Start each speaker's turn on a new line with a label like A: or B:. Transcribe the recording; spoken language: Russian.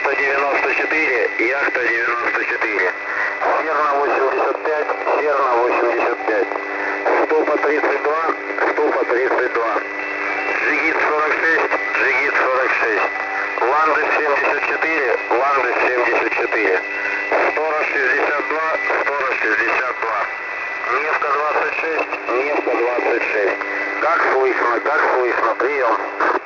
A: Яхта 94, яхта 94. Серна 85, серна 85. Ступа 32, ступа 32. Джигит 46, джигит 46. Ландыш 74, ландыш 74. Сторож 62, сторож 62. Невка 26, невка 26. Как слышно, прием.